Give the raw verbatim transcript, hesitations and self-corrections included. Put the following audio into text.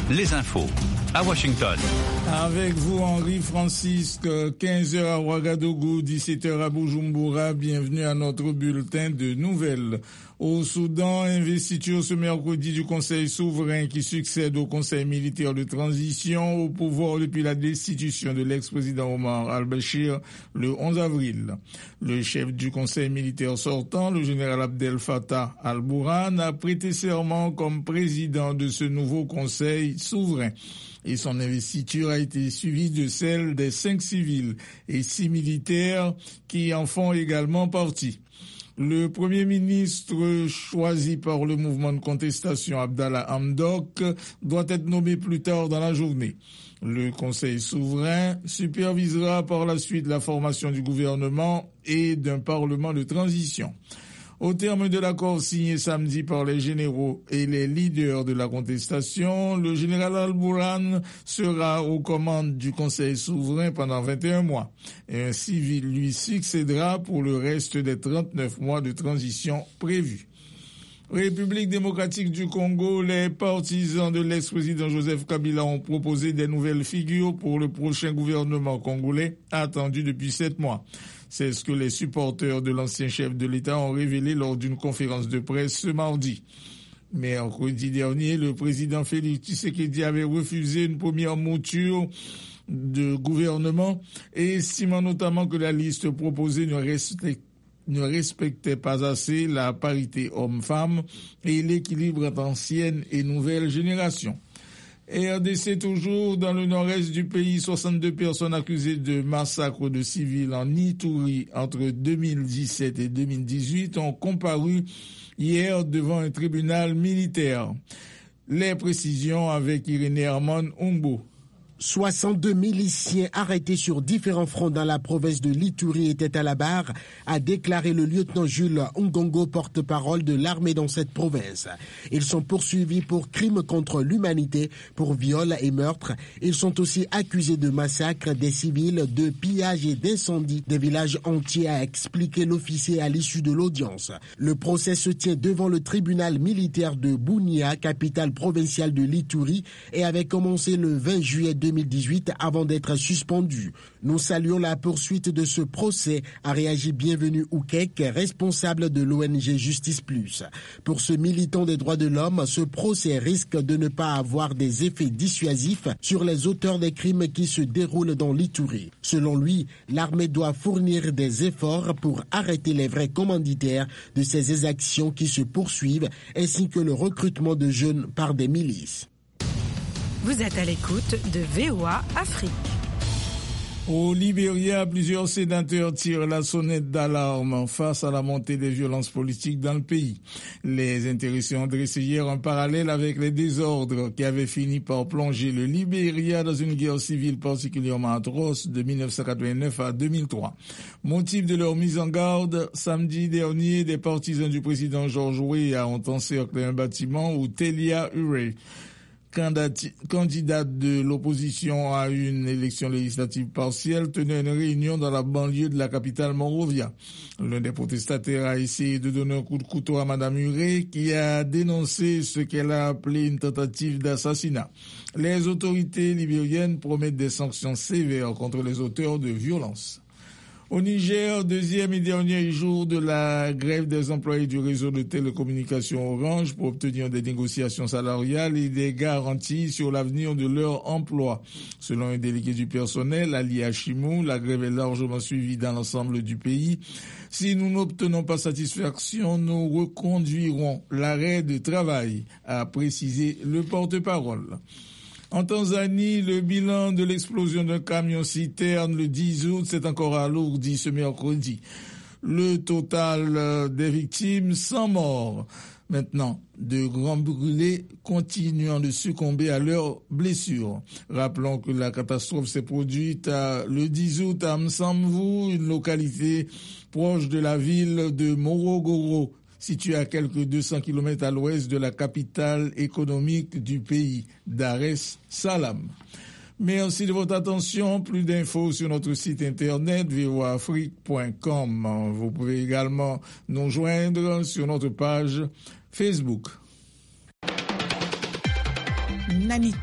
les infos à Washington. Avec vous, Henri Francisque, quinze heures à Ouagadougou, dix-sept heures à Bujumbura. Bienvenue à notre bulletin de nouvelles. Au Soudan, investiture ce mercredi du Conseil souverain qui succède au Conseil militaire de transition au pouvoir depuis la destitution de l'ex-président Omar al-Béchir le onze avril. Le chef du Conseil militaire sortant, le général Abdel Fattah al-Burhan, a prêté serment comme président de ce nouveau Conseil souverain. Et son investiture a été suivie de celle des cinq civils et six militaires qui en font également partie. Le Premier ministre choisi par le mouvement de contestation Abdallah Hamdok doit être nommé plus tard dans la journée. Le Conseil souverain supervisera par la suite la formation du gouvernement et d'un parlement de transition. Au terme de l'accord signé samedi par les généraux et les leaders de la contestation, le général al-Burhan sera aux commandes du Conseil souverain pendant vingt et un mois. Et un civil lui succédera pour le reste des trente-neuf mois de transition prévus. République démocratique du Congo, les partisans de l'ex-président Joseph Kabila ont proposé des nouvelles figures pour le prochain gouvernement congolais, attendu depuis sept mois. C'est ce que les supporters de l'ancien chef de l'État ont révélé lors d'une conférence de presse ce mardi. Mercredi dernier, le président Félix Tshisekedi avait refusé une première mouture de gouvernement et estimant notamment que la liste proposée ne respectait ne respectait pas assez la parité homme-femme et l'équilibre entre ancienne et nouvelle génération. R D C toujours, dans le nord-est du pays, soixante-deux personnes accusées de massacre de civils en Ituri entre deux mille dix-sept et deux mille dix-huit ont comparu hier devant un tribunal militaire. Les précisions avec Irénée Herman Umbo. soixante-deux miliciens arrêtés sur différents fronts dans la province de l'Ituri étaient à la barre, a déclaré le lieutenant Jules Ngongo, porte-parole de l'armée dans cette province. Ils sont poursuivis pour crimes contre l'humanité, pour viol et meurtre. Ils sont aussi accusés de massacre des civils, de pillage et d'incendie des villages entiers, a expliqué l'officier à l'issue de l'audience. Le procès se tient devant le tribunal militaire de Bunia, capitale provinciale de l'Ituri, et avait commencé le vingt juillet deux mille dix-huit avant d'être suspendu. Nous saluons la poursuite de ce procès, a réagi Bienvenu Oukek, responsable de l'O N G Justice Plus. Pour ce militant des droits de l'homme, ce procès risque de ne pas avoir des effets dissuasifs sur les auteurs des crimes qui se déroulent dans l'Ituri. Selon lui, l'armée doit fournir des efforts pour arrêter les vrais commanditaires de ces exactions qui se poursuivent, ainsi que le recrutement de jeunes par des milices. Vous êtes à l'écoute de V O A Afrique. Au Libéria, plusieurs sénateurs tirent la sonnette d'alarme face à la montée des violences politiques dans le pays. Les intéressés ont dressé hier un parallèle avec les désordres qui avaient fini par plonger le Libéria dans une guerre civile particulièrement atroce de mille neuf cent quatre-vingt-neuf à deux mille trois. Motif de leur mise en garde, samedi dernier, des partisans du président George Weah ont encerclé un bâtiment où Telia Ure, candidate de l'opposition à une élection législative partielle, tenait une réunion dans la banlieue de la capitale Monrovia. L'un des protestataires a essayé de donner un coup de couteau à Madame Huré, qui a dénoncé ce qu'elle a appelé une tentative d'assassinat. Les autorités libériennes promettent des sanctions sévères contre les auteurs de violences. Au Niger, deuxième et dernier jour de la grève des employés du réseau de télécommunications Orange pour obtenir des négociations salariales et des garanties sur l'avenir de leur emploi. Selon un délégué du personnel, Ali Hachimou, la grève est largement suivie dans l'ensemble du pays. Si nous n'obtenons pas satisfaction, nous reconduirons l'arrêt de travail, a précisé le porte-parole. En Tanzanie, le bilan de l'explosion d'un camion-citerne le dix août s'est encore alourdi ce mercredi. Le total des victimes, cent morts. Maintenant, de grands brûlés continuant de succomber à leurs blessures. Rappelons que la catastrophe s'est produite à, le dix août à Msamvu, une localité proche de la ville de Morogoro, située à quelques deux cents kilomètres à l'ouest de la capitale économique du pays, Dar es Salaam. Merci de votre attention. Plus d'infos sur notre site internet v o a afrique point com. Vous pouvez également nous joindre sur notre page Facebook.